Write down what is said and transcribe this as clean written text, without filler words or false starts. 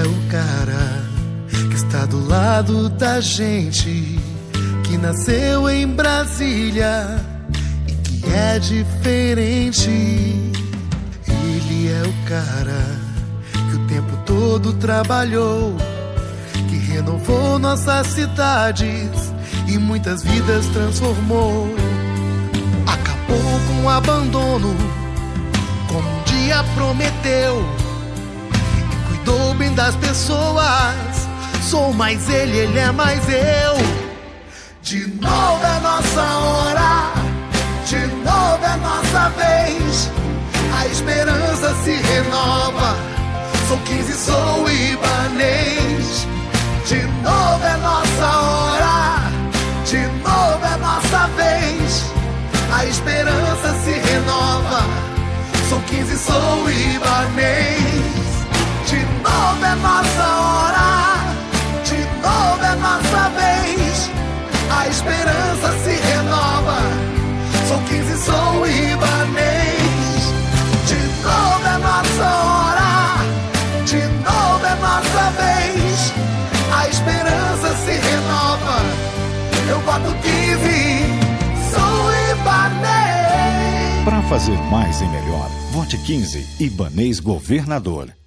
o cara que está do lado da gente, que nasceu em Brasília e que é diferente. Ele é o cara que o tempo todo trabalhou, que renovou nossas cidades e muitas vidas transformou. Acabou com o abandono, como um dia prometeu, e cuidou bem das pessoas. Sou mais ele, ele é mais eu. De novo é nossa hora, de novo é nossa vez. A esperança se renova. Sou 15, sou ibanês. De novo é nossa hora, de novo é nossa vez. A esperança se renova. Sou 15, sou ibanês. De novo é nossa hora, de novo é nossa vez. A esperança se renova. Sou 15, sou ibanês. De novo é nossa hora, de novo é nossa vez. A esperança se renova. Eu boto 15, sou ibanês. Para fazer mais e melhor, vote 15, Ibanês Governador.